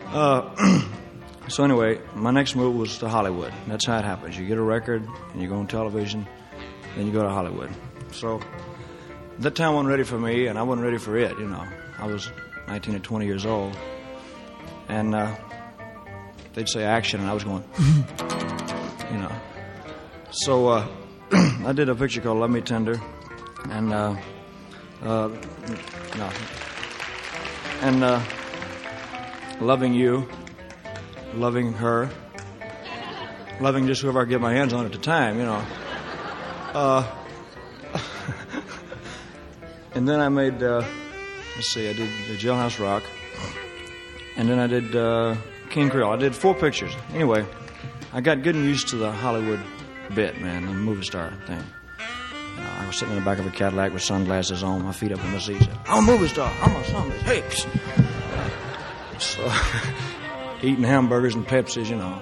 So anyway, my next move was to Hollywood. That's how it happens. You get a record, and you go on television, then you go to Hollywood. So that time wasn't ready for me, and I wasn't ready for it, you know. I was 19 or 20 years old. And they'd say action, and I was going, you know. So I did a picture called Love Me Tender, and loving you, loving her, loving just whoever I get my hands on at the time, you know. And then I made, I did Jailhouse Rock, and then I did King Creole. I did 4 pictures. Anyway, I got good and used to the Hollywood bit, man, the movie star thing. I was sitting in the back of a Cadillac with sunglasses on, my feet up in the seat. Said, I'm a movie star. I'm a somebody. Hey, so eating hamburgers and Pepsis, you know.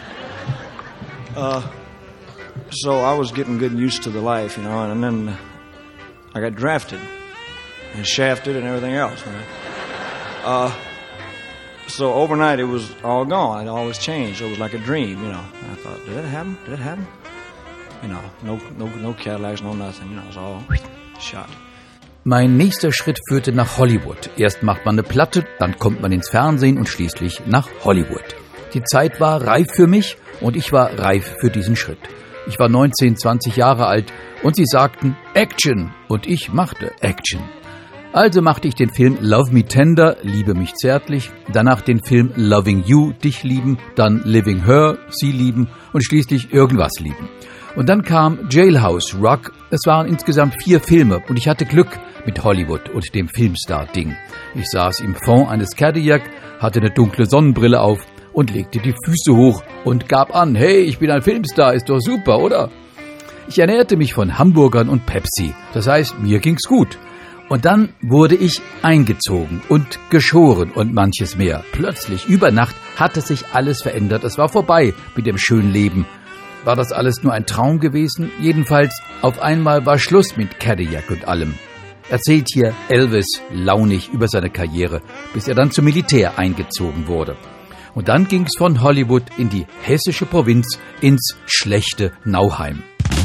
So I was getting good and used to the life, you know, and then I got drafted and shafted and everything else, man. So overnight it was all gone. It all was changed. It was like a dream, you know. I thought, did it happen? Did it happen? You know, no Cadillacs, no nothing. You know, it was all shot. Mein nächster Schritt führte nach Hollywood. Erst macht man eine Platte, dann kommt man ins Fernsehen und schließlich nach Hollywood. Die Zeit war reif für mich und ich war reif für diesen Schritt. Ich war 19, 20 Jahre alt und sie sagten Action und ich machte Action. Also machte ich den Film Love Me Tender, Liebe mich zärtlich, danach den Film Loving You, dich lieben, dann Living Her, sie lieben und schließlich irgendwas lieben. Und dann kam Jailhouse Rock. Es waren insgesamt 4 Filme und ich hatte Glück mit Hollywood und dem Filmstar-Ding. Ich saß im Fond eines Cadillac, hatte eine dunkle Sonnenbrille auf und legte die Füße hoch und gab an, hey, ich bin ein Filmstar, ist doch super, oder? Ich ernährte mich von Hamburgern und Pepsi. Das heißt, mir ging's gut. Und dann wurde ich eingezogen und geschoren und manches mehr. Plötzlich, über Nacht, hatte sich alles verändert. Es war vorbei mit dem schönen Leben. War das alles nur ein Traum gewesen? Jedenfalls, auf einmal war Schluss mit Cadillac und allem. Erzählt hier Elvis launig über seine Karriere, bis er dann zum Militär eingezogen wurde. Und dann ging's von Hollywood in die hessische Provinz, ins schlechte Nauheim.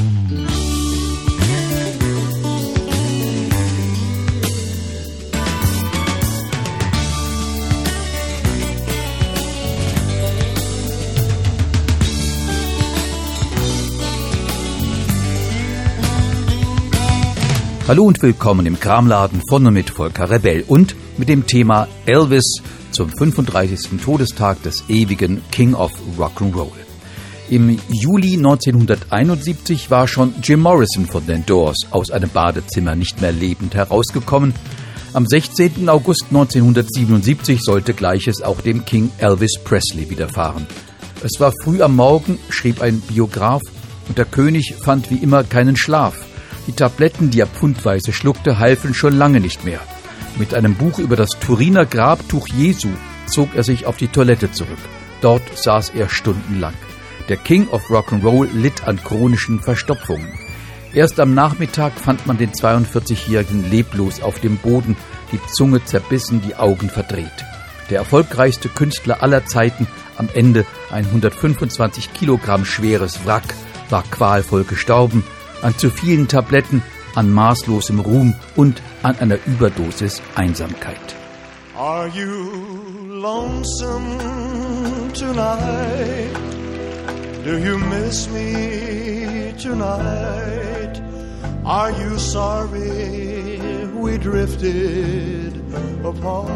Hallo und willkommen im Kramladen von und mit Volker Rebell und mit dem Thema Elvis zum 35. Todestag des ewigen King of Rock'n'Roll. Im Juli 1971 war schon Jim Morrison von den Doors aus einem Badezimmer nicht mehr lebend herausgekommen. Am 16. August 1977 sollte Gleiches auch dem King Elvis Presley widerfahren. Es war früh am Morgen, schrieb ein Biograf, und der König fand wie immer keinen Schlaf. Die Tabletten, die er pfundweise schluckte, halfen schon lange nicht mehr. Mit einem Buch über das Turiner Grabtuch Jesu zog er sich auf die Toilette zurück. Dort saß er stundenlang. Der King of Rock'n'Roll litt an chronischen Verstopfungen. Erst am Nachmittag fand man den 42-Jährigen leblos auf dem Boden, die Zunge zerbissen, die Augen verdreht. Der erfolgreichste Künstler aller Zeiten, am Ende ein 125 Kilogramm schweres Wrack, war qualvoll gestorben, an zu vielen Tabletten, an maßlosem Ruhm und an einer Überdosis Einsamkeit. Are you lonesome tonight? Do you miss me tonight? Are you sorry we drifted apart?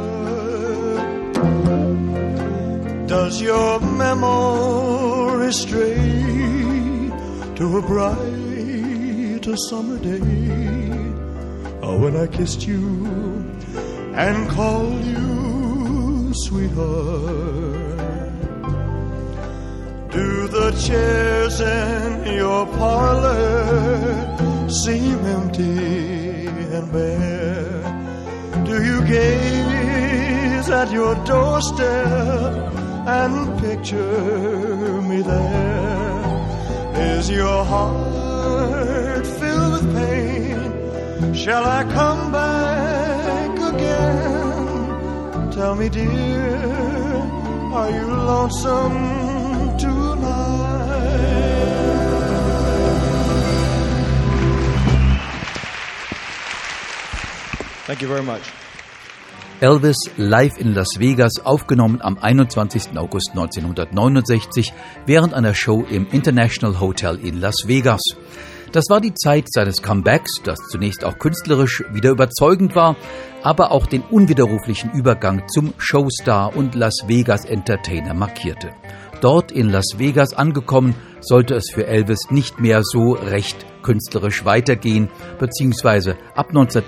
Does your memory stray to a bright summer day, when I kissed you and called you sweetheart? Do the chairs in your parlor seem empty and bare? Do you gaze at your doorstep and picture me there? Is your heart filled with pain? Shall I come back again? Tell me, dear, Are you lonesome tonight? Thank you very much. Elvis live in Las Vegas, aufgenommen am 21. August 1969 während einer Show im International Hotel in Las Vegas. Das war die Zeit seines Comebacks, das zunächst auch künstlerisch wieder überzeugend war, aber auch den unwiderruflichen Übergang zum Showstar und Las Vegas Entertainer markierte. Dort in Las Vegas angekommen, sollte es für Elvis nicht mehr so recht künstlerisch weitergehen, beziehungsweise ab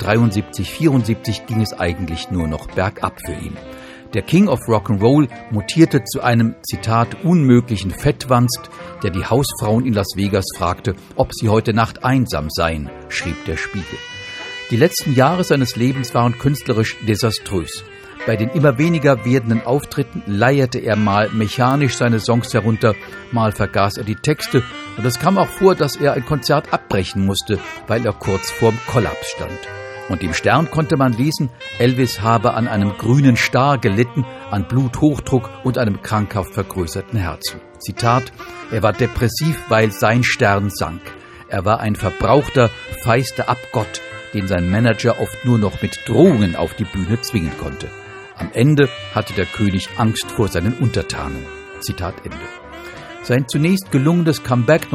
1973/74 ging es eigentlich nur noch bergab für ihn. Der King of Rock'n'Roll mutierte zu einem, Zitat, unmöglichen Fettwanst, der die Hausfrauen in Las Vegas fragte, ob sie heute Nacht einsam seien, schrieb der Spiegel. Die letzten Jahre seines Lebens waren künstlerisch desaströs. Bei den immer weniger werdenden Auftritten leierte er mal mechanisch seine Songs herunter, mal vergaß er die Texte und es kam auch vor, dass er ein Konzert abbrechen musste, weil er kurz vorm Kollaps stand. Und im Stern konnte man lesen, Elvis habe an einem grünen Star gelitten, an Bluthochdruck und einem krankhaft vergrößerten Herzen. Zitat, er war depressiv, weil sein Stern sank. Er war ein verbrauchter, feister Abgott, den sein Manager oft nur noch mit Drohungen auf die Bühne zwingen konnte. Am Ende hatte der König Angst vor seinen Untertanen. Zitat Ende. Sein zunächst gelungenes Comeback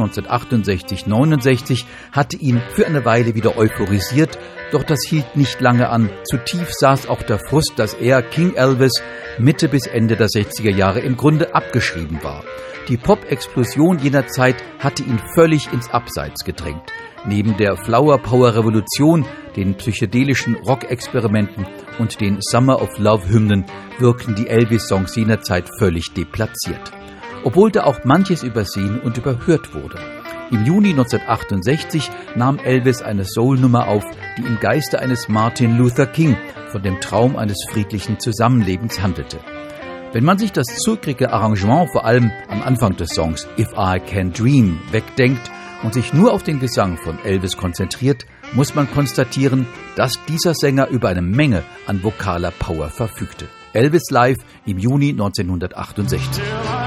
1968/69 hatte ihn für eine Weile wieder euphorisiert, doch das hielt nicht lange an. Zu tief saß auch der Frust, dass er, King Elvis, Mitte bis Ende der 60er Jahre im Grunde abgeschrieben war. Die Pop-Explosion jener Zeit hatte ihn völlig ins Abseits gedrängt. Neben der Flower-Power-Revolution, den psychedelischen Rock-Experimenten und den Summer of Love-Hymnen wirkten die Elvis-Songs jener Zeit völlig deplatziert. Obwohl da auch manches übersehen und überhört wurde. Im Juni 1968 nahm Elvis eine Soul-Nummer auf, die im Geiste eines Martin Luther King von dem Traum eines friedlichen Zusammenlebens handelte. Wenn man sich das zuckrige Arrangement vor allem am Anfang des Songs If I Can Dream wegdenkt und sich nur auf den Gesang von Elvis konzentriert, muss man konstatieren, dass dieser Sänger über eine Menge an vokaler Power verfügte. Elvis live im Juni 1968.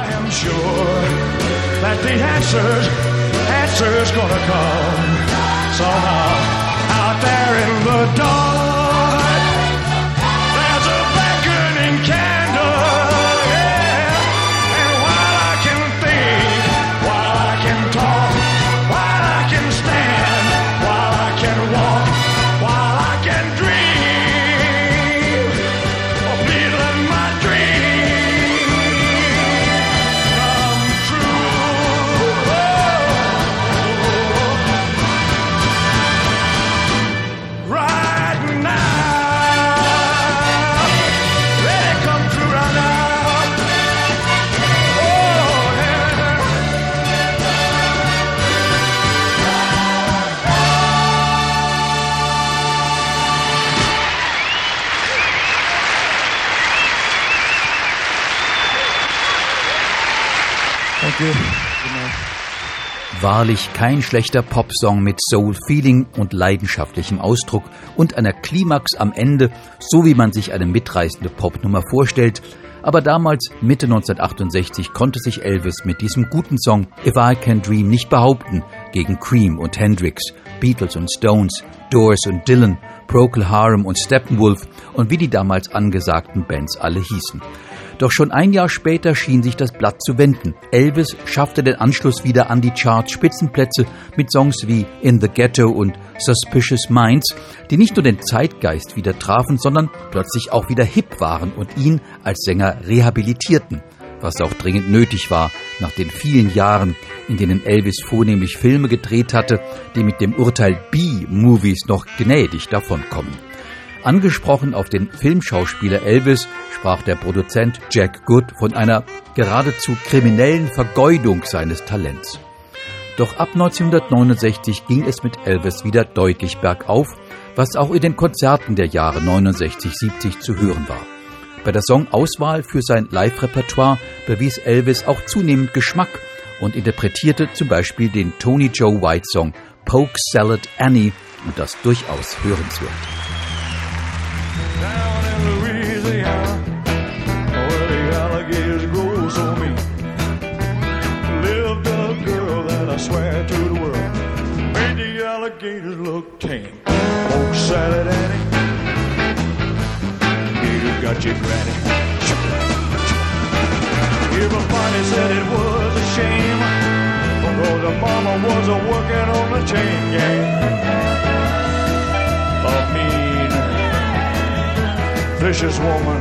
Wahrlich kein schlechter Popsong mit Soul-Feeling und leidenschaftlichem Ausdruck und einer Klimax am Ende, so wie man sich eine mitreißende Popnummer vorstellt. Aber damals, Mitte 1968, konnte sich Elvis mit diesem guten Song If I Can Dream nicht behaupten gegen Cream und Hendrix, Beatles und Stones, Doors und Dylan, Procol Harum und Steppenwolf und wie die damals angesagten Bands alle hießen. Doch schon ein Jahr später schien sich das Blatt zu wenden. Elvis schaffte den Anschluss wieder an die Chart-Spitzenplätze mit Songs wie In the Ghetto und Suspicious Minds, die nicht nur den Zeitgeist wieder trafen, sondern plötzlich auch wieder hip waren und ihn als Sänger rehabilitierten, was auch dringend nötig war nach den vielen Jahren, in denen Elvis vornehmlich Filme gedreht hatte, die mit dem Urteil B-Movies noch gnädig davonkommen. Angesprochen auf den Filmschauspieler Elvis sprach der Produzent Jack Good von einer geradezu kriminellen Vergeudung seines Talents. Doch ab 1969 ging es mit Elvis wieder deutlich bergauf, was auch in den Konzerten der Jahre 69-70 zu hören war. Bei der Songauswahl für sein Live-Repertoire bewies Elvis auch zunehmend Geschmack und interpretierte zum Beispiel den Tony Joe White-Song Polk Salad Annie und das durchaus hörenswert. Down in Louisiana, where the alligators grow alligators look tame. Oh, Sally Daddy, gator got your granny. Everybody said it was a shame, because the mama was working on the chain gang. A mean, vicious woman.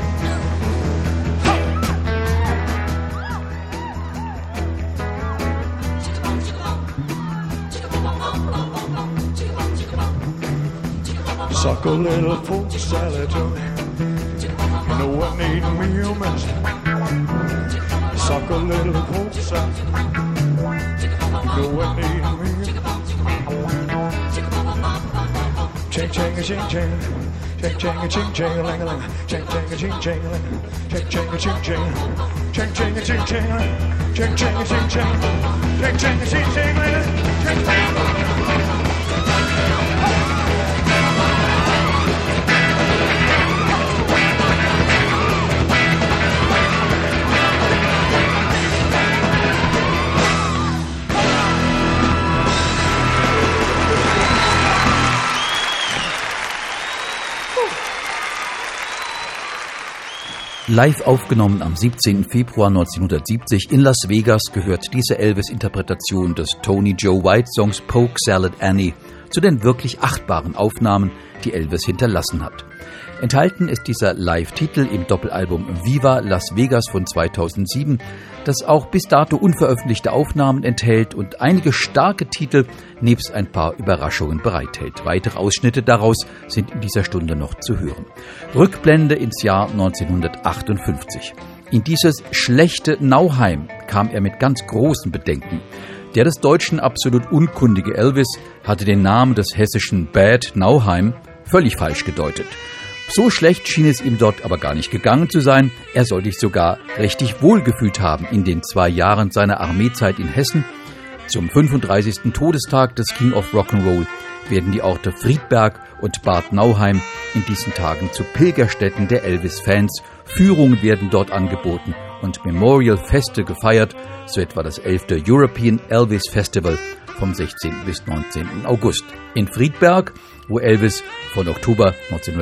Suck a little poke salad to me. You know what need me a mess. Suck a little poke salad. You know what need me. Ching ching a ching ching. Ching ching a ching ching a ling a ling. Ching ching a ching ching a ling. Ching ching a ching ching. Ching ching a ching ching a ling. Ching ching a ching ching. Ching ching a ching ching a ling. Ching ching. Live aufgenommen am 17. Februar 1970 in Las Vegas gehört diese Elvis-Interpretation des Tony Joe White-Songs Poke Salad Annie zu den wirklich achtbaren Aufnahmen, die Elvis hinterlassen hat. Enthalten ist dieser Live-Titel im Doppelalbum Viva Las Vegas von 2007, das auch bis dato unveröffentlichte Aufnahmen enthält und einige starke Titel nebst ein paar Überraschungen bereithält. Weitere Ausschnitte daraus sind in dieser Stunde noch zu hören. Rückblende ins Jahr 1958. In dieses schlechte Nauheim kam er mit ganz großen Bedenken. Der des Deutschen absolut unkundige Elvis hatte den Namen des hessischen Bad Nauheim völlig falsch gedeutet. So schlecht schien es ihm dort aber gar nicht gegangen zu sein. Er soll sich sogar richtig wohlgefühlt haben in den 2 Jahren seiner Armeezeit in Hessen. Zum 35. Todestag des King of Rock'n'Roll werden die Orte Friedberg und Bad Nauheim in diesen Tagen zu Pilgerstätten der Elvis-Fans. Führungen werden dort angeboten und Memorial-Feste gefeiert, so etwa das 11. European Elvis Festival vom 16. bis 19. August. In Friedberg, wo Elvis von Oktober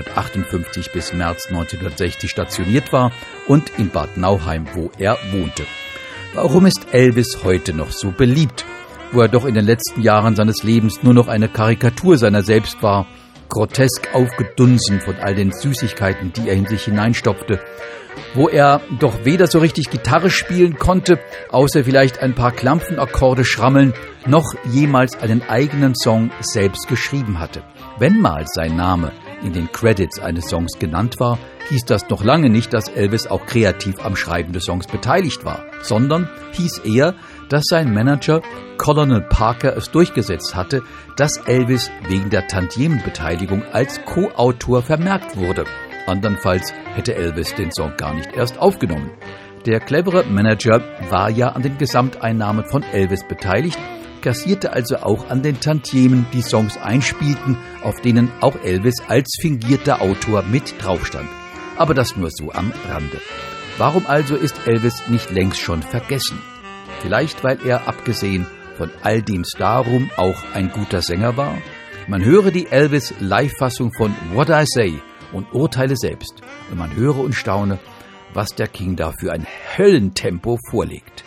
1958 bis März 1960 stationiert war, und in Bad Nauheim, wo er wohnte. Warum ist Elvis heute noch so beliebt, wo er doch in den letzten Jahren seines Lebens nur noch eine Karikatur seiner selbst war, grotesk aufgedunsen von all den Süßigkeiten, die er in sich hineinstopfte, wo er doch weder so richtig Gitarre spielen konnte, außer vielleicht ein paar Klampfenakkorde schrammeln, noch jemals einen eigenen Song selbst geschrieben hatte. Wenn mal sein Name in den Credits eines Songs genannt war, hieß das noch lange nicht, dass Elvis auch kreativ am Schreiben des Songs beteiligt war, sondern hieß eher, dass sein Manager Colonel Parker es durchgesetzt hatte, dass Elvis wegen der Tantiemenbeteiligung als Co-Autor vermerkt wurde. Andernfalls hätte Elvis den Song gar nicht erst aufgenommen. Der clevere Manager war ja an den Gesamteinnahmen von Elvis beteiligt, kassierte also auch an den Tantiemen, die Songs einspielten, auf denen auch Elvis als fingierter Autor mit draufstand. Aber das nur so am Rande. Warum also ist Elvis nicht längst schon vergessen? Vielleicht, weil er, abgesehen von all dem Starruhm, auch ein guter Sänger war? Man höre die Elvis-Live-Fassung von What I Say und urteile selbst. Und man höre und staune, was der King da für ein Höllentempo vorlegt.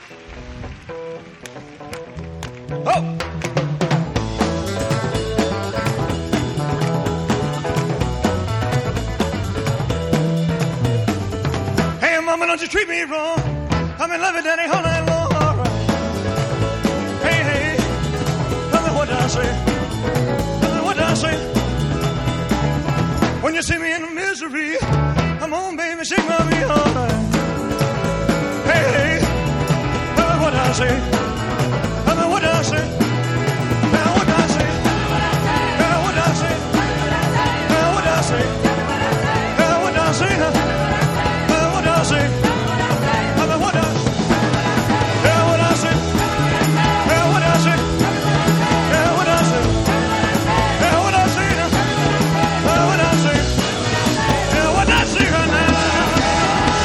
Oh! Hey, mama, don't you treat me wrong. I'm in love with Daddy all night long. Hey, hey, tell me what I say. Tell me what I say. When you see me in misery, come on, baby, shake my beat all right. Hey, hey, tell me what I say. Tell me what I say. Tell me what I say. Tell me what I say. Tell me what I say. Tell me what I say. Tell me what I say. Tell me what I say. Tell what I say. Tell what I say. Tell what I say. Tell what I say. Tell what I say. Tell what I say right now.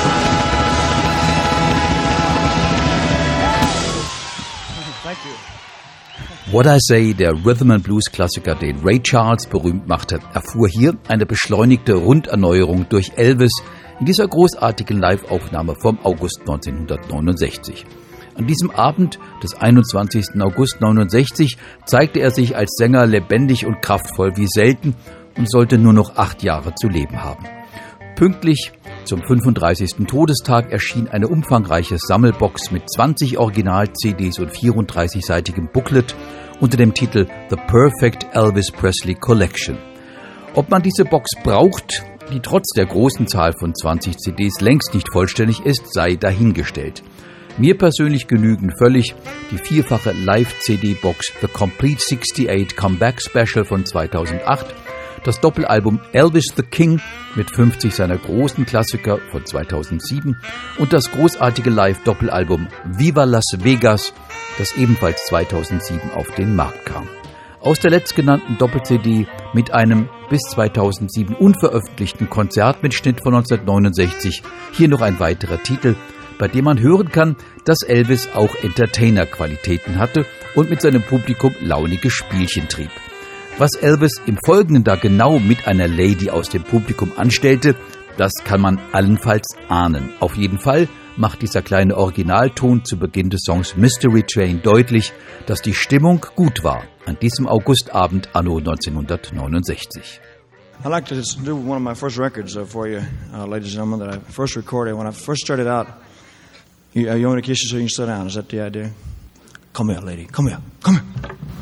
What I Say, der Rhythm-and-Blues-Klassiker, den Ray Charles berühmt machte, erfuhr hier eine beschleunigte Runderneuerung durch Elvis in dieser großartigen Live-Aufnahme vom August 1969. An diesem Abend des 21. August 1969 zeigte er sich als Sänger lebendig und kraftvoll wie selten und sollte nur noch 8 Jahre zu leben haben. Pünktlich zum 35. Todestag erschien eine umfangreiche Sammelbox mit 20 Original-CDs und 34-seitigem Booklet unter dem Titel The Perfect Elvis Presley Collection. Ob man diese Box braucht, die trotz der großen Zahl von 20 CDs längst nicht vollständig ist, sei dahingestellt. Mir persönlich genügen völlig die 4-fache Live-CD-Box The Complete 68 Comeback Special von 2008, das Doppelalbum Elvis the King mit 50 seiner großen Klassiker von 2007 und das großartige Live-Doppelalbum Viva Las Vegas, das ebenfalls 2007 auf den Markt kam. Aus der letztgenannten Doppel-CD mit einem bis 2007 unveröffentlichten Konzertmitschnitt von 1969 hier noch ein weiterer Titel, bei dem man hören kann, dass Elvis auch Entertainer-Qualitäten hatte und mit seinem Publikum launige Spielchen trieb. Was Elvis im Folgenden da genau mit einer Lady aus dem Publikum anstellte, das kann man allenfalls ahnen. Auf jeden Fall macht dieser kleine Originalton zu Beginn des Songs Mystery Train deutlich, dass die Stimmung gut war an diesem Augustabend anno 1969. I'd like to do one of my first records for you, ladies and gentlemen, that I first recorded when I first started out. You want to kiss you so you can sit down? Is that the idea? Come here, lady. Come here. Come here.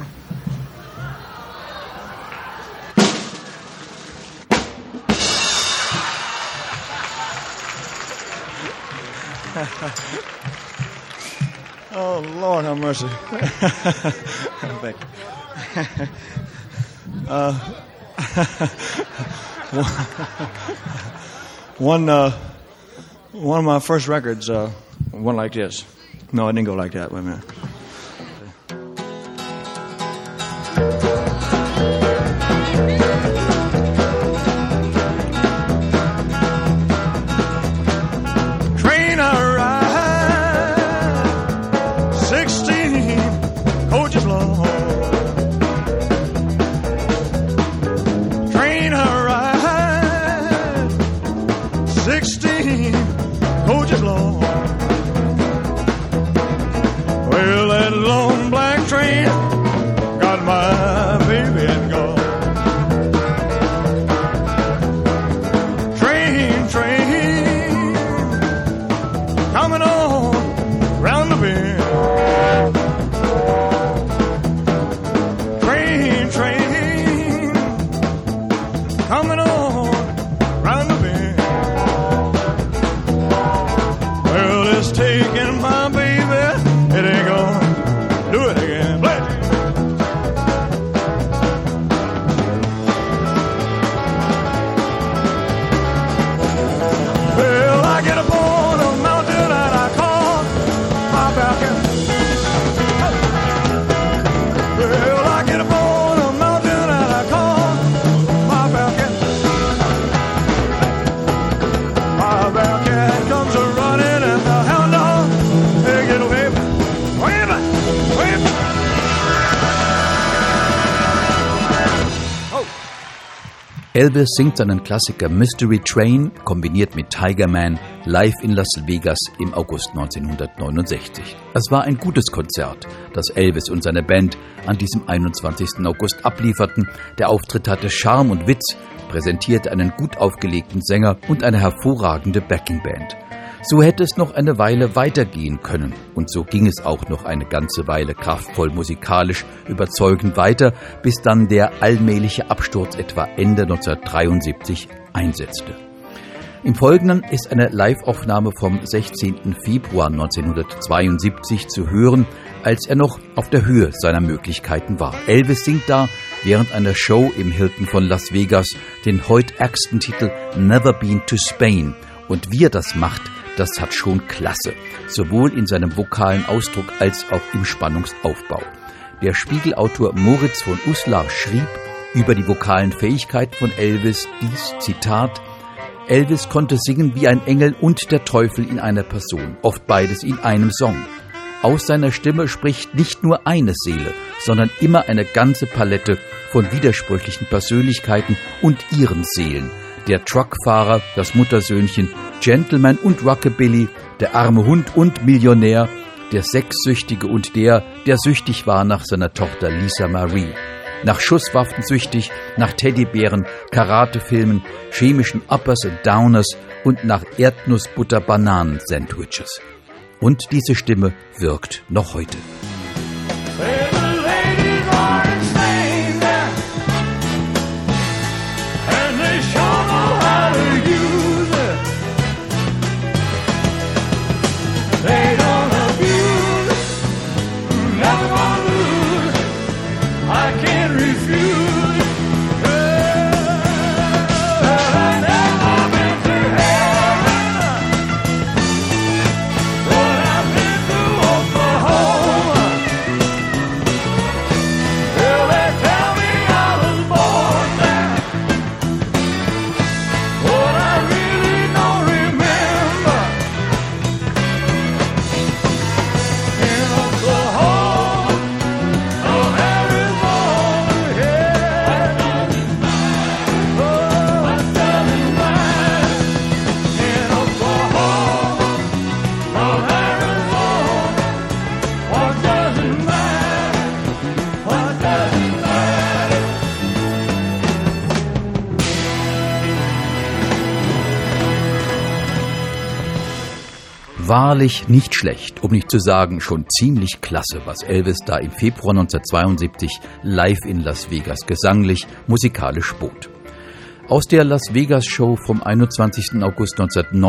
Oh, Lord have mercy. Thank you. One of my first records went like this. No, it didn't go like that. Wait a minute. Train arrived, 16 coaches long. Train arrived, 16 coaches long. Well, that long black train got my baby and gone. Train, train, coming on round the bend. Train, train, coming on round the bend. Well, it's taking my baby. It ain't gonna do it again. Play it. Well, I get up on a mountain and I call my balcony. Well, I get up on a mountain and I call my balcony. My balcony comes a running and the hound dog, they get away. Elvis singt seinen Klassiker Mystery Train, kombiniert mit Tiger Man, live in Las Vegas im August 1969. Es war ein gutes Konzert, das Elvis und seine Band an diesem 21. August ablieferten. Der Auftritt hatte Charme und Witz, präsentierte einen gut aufgelegten Sänger und eine hervorragende Backingband. So hätte es noch eine Weile weitergehen können. Und so ging es auch noch eine ganze Weile kraftvoll musikalisch überzeugend weiter, bis dann der allmähliche Absturz etwa Ende 1973 einsetzte. Im Folgenden ist eine Live-Aufnahme vom 16. Februar 1972 zu hören, als er noch auf der Höhe seiner Möglichkeiten war. Elvis singt da während einer Show im Hilton von Las Vegas den heute ärgsten Titel Never Been to Spain. Und wie er das macht, das hat schon Klasse, sowohl in seinem vokalen Ausdruck als auch im Spannungsaufbau. Der Spiegelautor Moritz von Uslar schrieb über die vokalen Fähigkeiten von Elvis dies, Zitat: Elvis konnte singen wie ein Engel und der Teufel in einer Person, oft beides in einem Song. Aus seiner Stimme spricht nicht nur eine Seele, sondern immer eine ganze Palette von widersprüchlichen Persönlichkeiten und ihren Seelen. Der Truckfahrer, das Muttersöhnchen, Gentleman und Rockabilly, der arme Hund und Millionär, der Sexsüchtige und der süchtig war nach seiner Tochter Lisa Marie. Nach Schusswaffen süchtig, nach Teddybären, Karatefilmen, chemischen Uppers und Downers und nach Erdnussbutter-Bananen-Sandwiches. Und diese Stimme wirkt noch heute. Wahrlich nicht schlecht, um nicht zu sagen schon ziemlich klasse, was Elvis da im Februar 1972 live in Las Vegas gesanglich, musikalisch bot. Aus der Las Vegas Show vom 21. August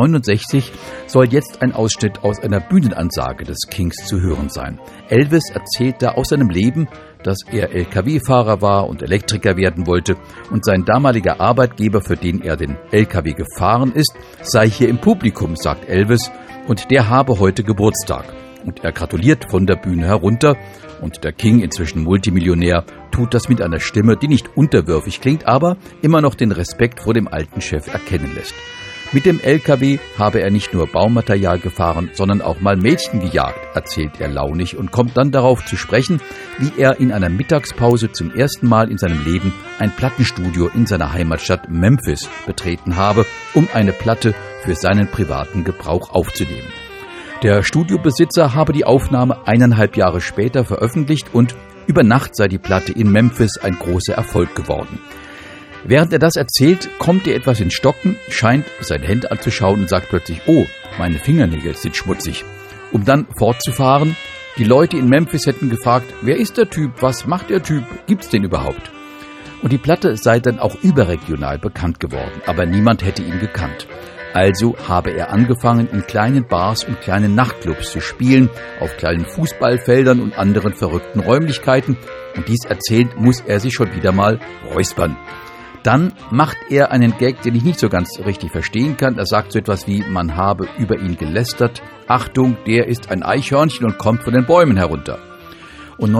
1969 soll jetzt ein Ausschnitt aus einer Bühnenansage des Kings zu hören sein. Elvis erzählt da aus seinem Leben, dass er LKW-Fahrer war und Elektriker werden wollte und sein damaliger Arbeitgeber, für den er den LKW gefahren ist, sei hier im Publikum, sagt Elvis, und der habe heute Geburtstag. Und er gratuliert von der Bühne herunter und der King, inzwischen Multimillionär, tut das mit einer Stimme, die nicht unterwürfig klingt, aber immer noch den Respekt vor dem alten Chef erkennen lässt. Mit dem LKW habe er nicht nur Baumaterial gefahren, sondern auch mal Mädchen gejagt, erzählt er launig und kommt dann darauf zu sprechen, wie er in einer Mittagspause zum ersten Mal in seinem Leben ein Plattenstudio in seiner Heimatstadt Memphis betreten habe, um eine Platte für seinen privaten Gebrauch aufzunehmen. Der Studiobesitzer habe die Aufnahme 1,5 Jahre später veröffentlicht und über Nacht sei die Platte in Memphis ein großer Erfolg geworden. Während er das erzählt, kommt er etwas ins Stocken, scheint sein Hemd anzuschauen und sagt plötzlich, oh, meine Fingernägel sind schmutzig. Um dann fortzufahren, die Leute in Memphis hätten gefragt, wer ist der Typ, was macht der Typ, gibt's den überhaupt? Und die Platte sei dann auch überregional bekannt geworden, aber niemand hätte ihn gekannt. Also habe er angefangen, in kleinen Bars und kleinen Nachtclubs zu spielen, auf kleinen Fußballfeldern und anderen verrückten Räumlichkeiten. Und dies erzählt, muss er sich schon wieder mal räuspern. Dann macht er einen Gag, den ich nicht so ganz richtig verstehen kann. Er sagt so etwas wie, man habe über ihn gelästert. Achtung, der ist ein Eichhörnchen und kommt von den Bäumen herunter. Und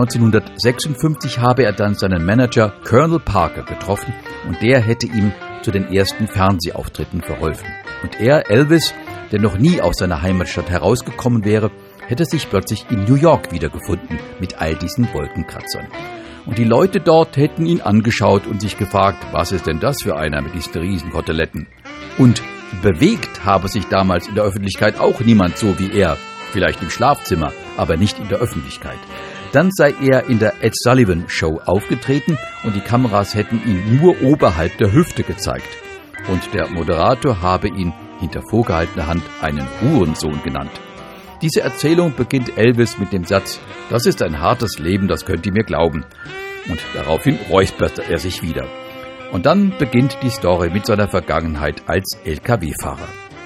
1956 habe er dann seinen Manager Colonel Parker getroffen und der hätte ihm zu den ersten Fernsehauftritten verholfen. Und er, Elvis, der noch nie aus seiner Heimatstadt herausgekommen wäre, hätte sich plötzlich in New York wiedergefunden mit all diesen Wolkenkratzern. Und die Leute dort hätten ihn angeschaut und sich gefragt, was ist denn das für einer mit diesen riesen Koteletten? Und bewegt habe sich damals in der Öffentlichkeit auch niemand so wie er, vielleicht im Schlafzimmer, aber nicht in der Öffentlichkeit. Dann sei er in der Ed Sullivan Show aufgetreten und die Kameras hätten ihn nur oberhalb der Hüfte gezeigt. Und der Moderator habe ihn hinter vorgehaltener Hand einen Hurensohn genannt. Diese Erzählung beginnt Elvis mit dem Satz, das ist ein hartes Leben, das könnt ihr mir glauben. Und daraufhin räusperte er sich wieder. Und dann beginnt die Story mit seiner Vergangenheit als LKW-Fahrer.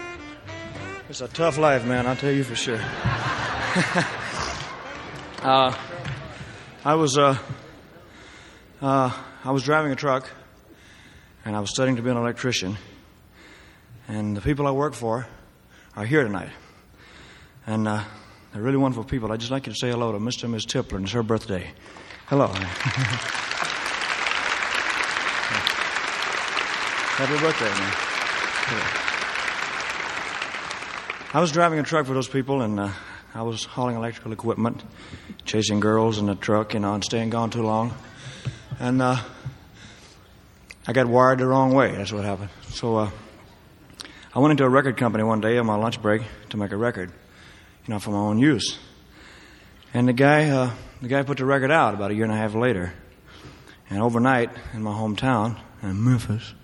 It's a tough life, man, I'll tell you for sure. I was driving a truck, and I was studying to be an electrician. And the people I work for are here tonight. And they're really wonderful people. I'd just like you to say hello to Mr. and Ms. Tipler, and it's her birthday. Hello. Happy birthday, man. I was driving a truck for those people, and I was hauling electrical equipment, chasing girls in the truck, and staying gone too long. And I got wired the wrong way. That's what happened. So I went into a record company one day on my lunch break to make a record, for my own use. And the guy put the record out about a year and a half later. And overnight in my hometown in Memphis.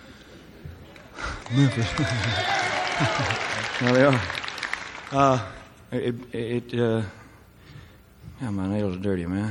There they are. My nails are dirty, man.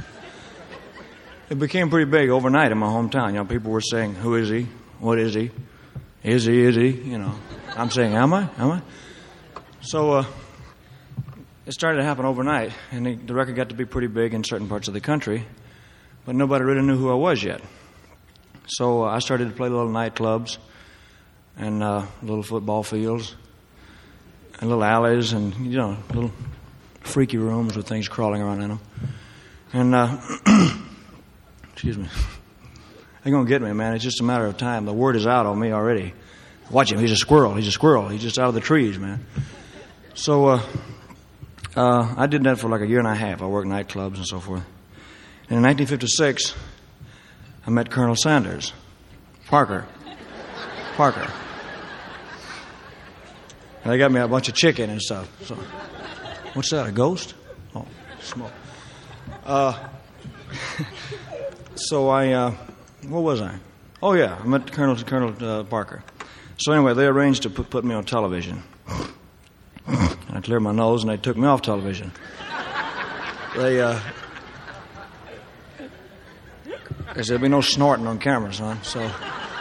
It became pretty big overnight in my hometown. People were saying, "Who is he? What is he? Is he? I'm saying, am I? So it started to happen overnight, and the record got to be pretty big in certain parts of the country, but nobody really knew who I was yet. So I started to play little nightclubs and little football fields and little alleys and, little freaky rooms with things crawling around in them. And, excuse me, they're going to get me, man. It's just a matter of time. The word is out on me already. Watch him. He's a squirrel. He's just out of the trees, man. So I did that for like a year and a half. I worked nightclubs and so forth. And in 1956, I met Colonel Sanders. Parker. And they got me a bunch of chicken and stuff. So, what's that, a ghost? Oh, smoke. So where was I? Oh, yeah, I met Colonel Parker. So anyway, they arranged to put me on television. I cleared my nose, and they took me off television. They said there'd be no snorting on camera, son. So,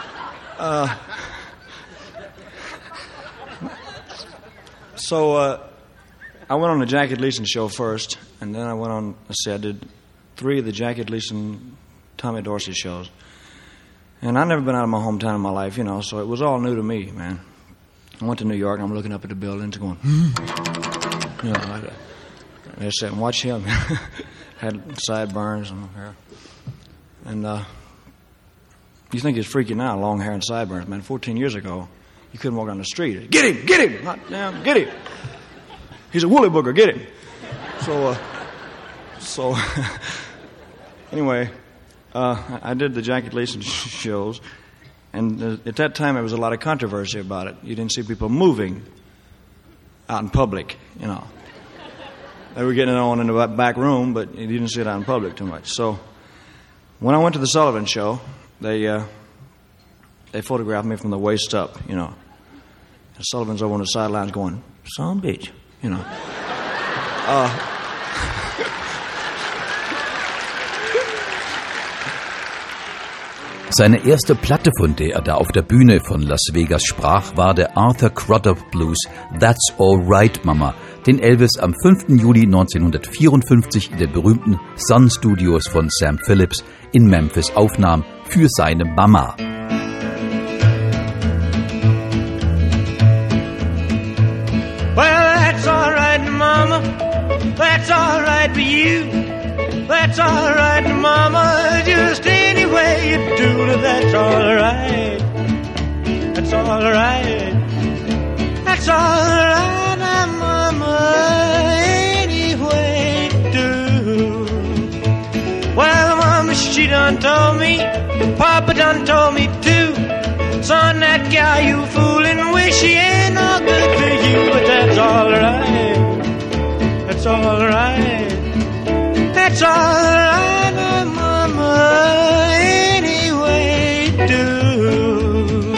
I went on the Jackie Gleason show first, and then I went on. I did 3 of the Jackie Gleason, Tommy Dorsey shows. And I'd never been out of my hometown in my life, so it was all new to me, man. I went to New York, and I'm looking up at the buildings going, They said, watch him. Had sideburns and hair. And you think he's freaky now, long hair and sideburns, man. 14 years ago, you couldn't walk down the street. Get him! Hot damn, get him! He's a woolly booger, get him! So anyway, I did the Jackie Gleason shows, and at that time there was a lot of controversy about it. You didn't see people moving out in public, They were getting it on in the back room, but you didn't see it out in public too much. So when I went to the Sullivan show, they photographed me from the waist up, And Sullivan's over on the sidelines going, son of a bitch, Seine erste Platte, von der er da auf der Bühne von Las Vegas sprach, war der Arthur Crudup Blues That's All Right Mama, den Elvis am 5. Juli 1954 in den berühmten Sun Studios von Sam Phillips in Memphis aufnahm für seine Mama. Well, that's all right, Mama. That's all right for you. That's all right, Mama. Just any way you do it, that's all right. That's all right. That's all right, Mama. Any way you do. Well, Mama, she done told me, Papa done told me too. Son, that guy you fooling with, she ain't no good for you, but that's all right. That's all right. That's all right, Mama, any way you do.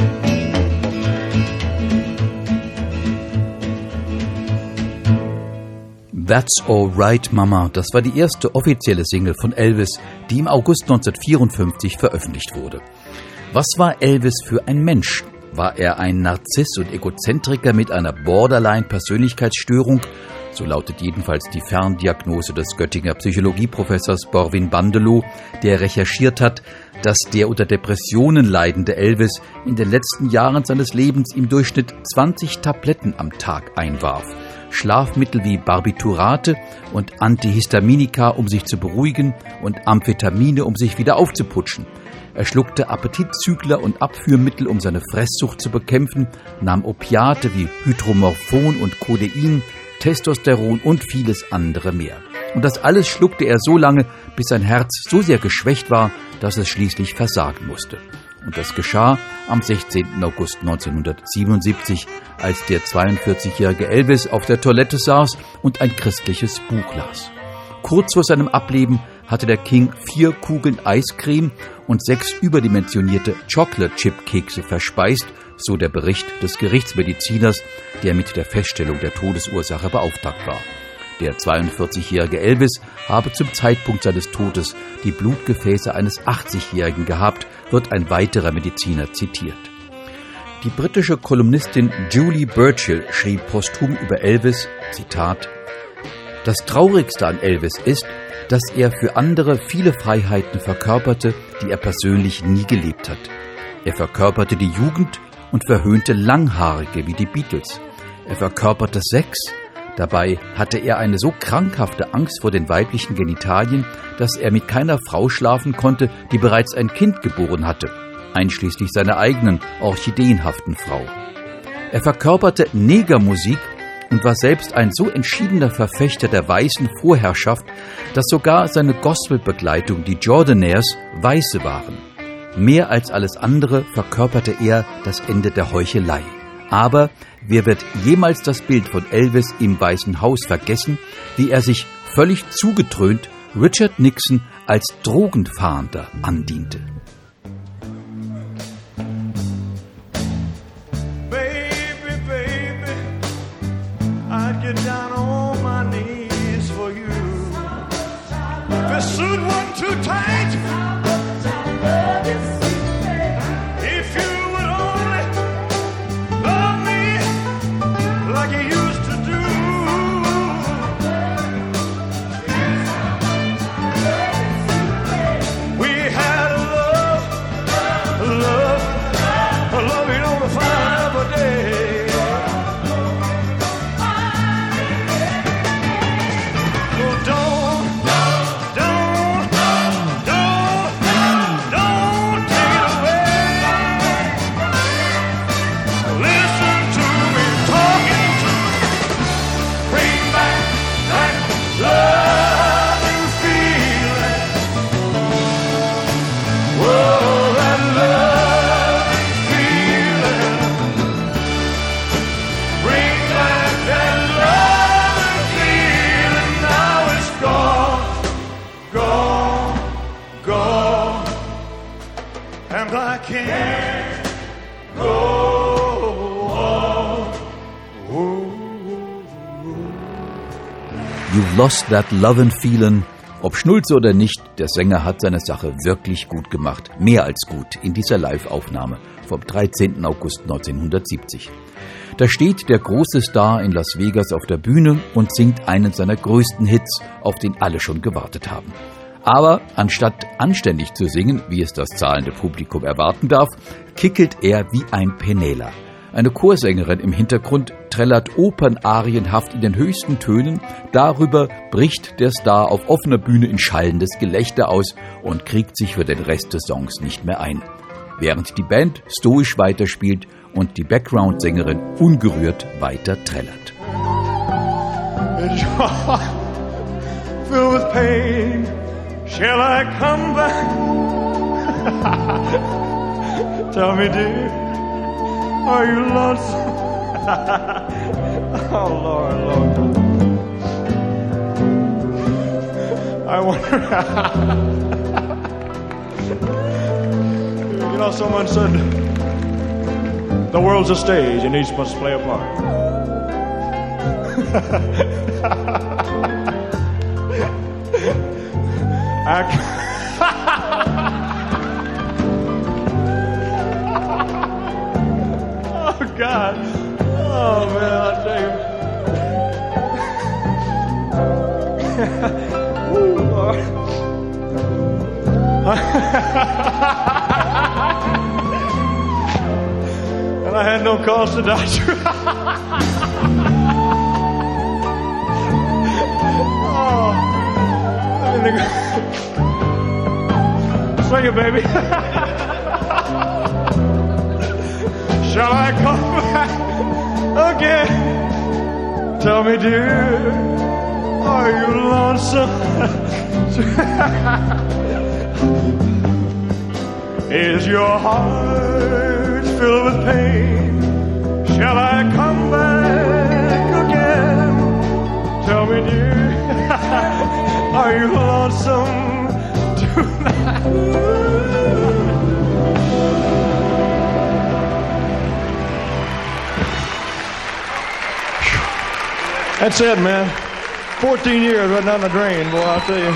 That's All Right, Mama, das war die erste offizielle Single von Elvis, die im August 1954 veröffentlicht wurde. Was war Elvis für ein Mensch? War er ein Narziss und Egozentriker mit einer Borderline-Persönlichkeitsstörung? So lautet jedenfalls die Ferndiagnose des Göttinger Psychologieprofessors Borwin Bandelow, der recherchiert hat, dass der unter Depressionen leidende Elvis in den letzten Jahren seines Lebens im Durchschnitt 20 Tabletten am Tag einwarf. Schlafmittel wie Barbiturate und Antihistaminika, um sich zu beruhigen, und Amphetamine, um sich wieder aufzuputschen. Er schluckte Appetitzügler und Abführmittel, um seine Fresssucht zu bekämpfen, nahm Opiate wie Hydromorphon und Codein, Testosteron und vieles andere mehr. Und das alles schluckte er so lange, bis sein Herz so sehr geschwächt war, dass es schließlich versagen musste. Und das geschah am 16. August 1977, als der 42-jährige Elvis auf der Toilette saß und ein christliches Buch las. Kurz vor seinem Ableben hatte der King 4 Kugeln Eiscreme und 6 überdimensionierte Chocolate-Chip-Kekse verspeist, so der Bericht des Gerichtsmediziners, der mit der Feststellung der Todesursache beauftragt war. Der 42-jährige Elvis habe zum Zeitpunkt seines Todes die Blutgefäße eines 80-Jährigen gehabt, wird ein weiterer Mediziner zitiert. Die britische Kolumnistin Julie Burchill schrieb posthum über Elvis, Zitat: Das Traurigste an Elvis ist, dass er für andere viele Freiheiten verkörperte, die er persönlich nie gelebt hat. Er verkörperte die Jugend und verhöhnte Langhaarige wie die Beatles. Er verkörperte Sex. Dabei hatte er eine so krankhafte Angst vor den weiblichen Genitalien, dass er mit keiner Frau schlafen konnte, die bereits ein Kind geboren hatte, einschließlich seiner eigenen, orchideenhaften Frau. Er verkörperte Negermusik und war selbst ein so entschiedener Verfechter der weißen Vorherrschaft, dass sogar seine Gospelbegleitung, die Jordanaires, Weiße waren. Mehr als alles andere verkörperte er das Ende der Heuchelei. Aber wer wird jemals das Bild von Elvis im Weißen Haus vergessen, wie er sich völlig zugetrönt Richard Nixon als Drogenfahnder andiente? Baby, baby, I'd get down on my knees for you. If the suit wasn't too tight, if you would only love me like you used to do. We had a love, you know, to find every day. So don't take it away. Listen to me talking to me. Bring back that loving feeling. Whoa, that loving feeling. Bring back that loving feeling. Now it's gone, gone, and I can't go on. You've lost that lovin' feelin'. Ob Schnulze oder nicht, der Sänger hat seine Sache wirklich gut gemacht. Mehr als gut in dieser Live-Aufnahme vom 13. August 1970. Da steht der große Star in Las Vegas auf der Bühne und singt einen seiner größten Hits, auf den alle schon gewartet haben. Aber anstatt anständig zu singen, wie es das zahlende Publikum erwarten darf, kickelt er wie ein Penela. Eine Chorsängerin im Hintergrund trällert opernarienhaft in den höchsten Tönen, darüber bricht der Star auf offener Bühne in schallendes Gelächter aus und kriegt sich für den Rest des Songs nicht mehr ein. Während die Band stoisch weiterspielt und die Background-Sängerin ungerührt weiter trällert. Filled with pain, shall I come back? Tell me, dear, are you lonesome? Oh, Lord. I wonder. You know, someone said the world's a stage and each must play a part. Oh, God. Oh, man, I tell you. Woo, Lord. And I had no cause to doubt you. Oh. Sing it, baby. Shall I come back again? Tell me, dear, are you lonesome? Is your heart filled with pain? Shall I come back again? Tell me, dear, are you lonesome tonight? That's it, man. 14 years right down the drain, boy, I'll tell you.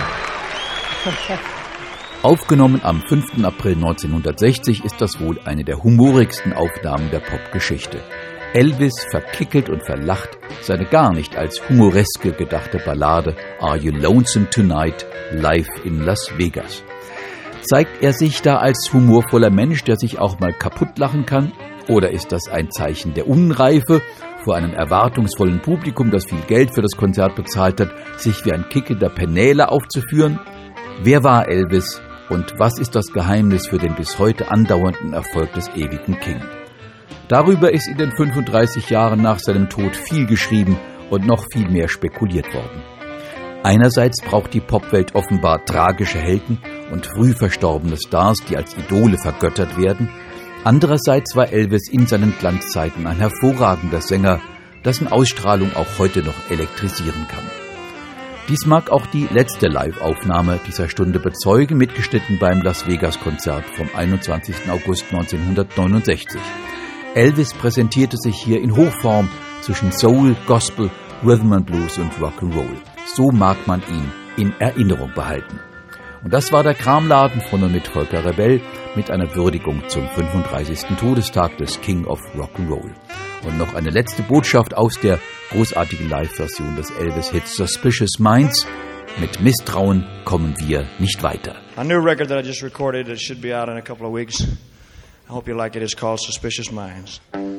Aufgenommen am 5. April 1960 ist das wohl eine der humorigsten Aufnahmen der Popgeschichte. Elvis verkickelt und verlacht seine gar nicht als humoreske gedachte Ballade Are You Lonesome Tonight live in Las Vegas. Zeigt er sich da als humorvoller Mensch, der sich auch mal kaputt lachen kann? Oder ist das ein Zeichen der Unreife, vor einem erwartungsvollen Publikum, das viel Geld für das Konzert bezahlt hat, sich wie ein kickender Penäler aufzuführen? Wer war Elvis und was ist das Geheimnis für den bis heute andauernden Erfolg des ewigen King? Darüber ist in den 35 Jahren nach seinem Tod viel geschrieben und noch viel mehr spekuliert worden. Einerseits braucht die Popwelt offenbar tragische Helden und früh verstorbene Stars, die als Idole vergöttert werden. Andererseits war Elvis in seinen Glanzzeiten ein hervorragender Sänger, dessen Ausstrahlung auch heute noch elektrisieren kann. Dies mag auch die letzte Live-Aufnahme dieser Stunde bezeugen, mitgeschnitten beim Las Vegas-Konzert vom 21. August 1969. Elvis präsentierte sich hier in Hochform zwischen Soul, Gospel, Rhythm and Blues und Rock'n'Roll. So mag man ihn in Erinnerung behalten. Und das war der Kramladen von und mit Volker Rebell mit einer Würdigung zum 35. Todestag des King of Rock'n'Roll. Und noch eine letzte Botschaft aus der großartigen Live-Version des Elvis-Hits Suspicious Minds. Mit Misstrauen kommen wir nicht weiter. A new record that I just recorded, it should be out in a couple of weeks. I hope you like it. It's called Suspicious Minds.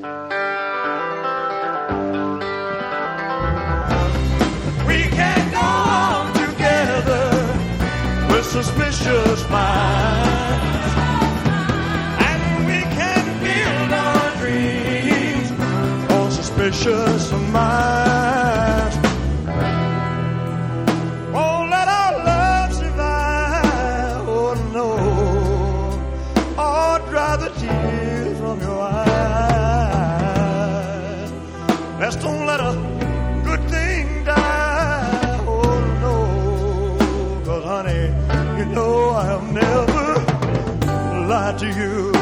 We can go on together with suspicious minds, and we can build our dreams on suspicious minds. Oh, let our love survive, oh no, or dry the tears from your eyes. Let's don't let a good thing die, oh no, 'cause honey, you know I have never lied to you.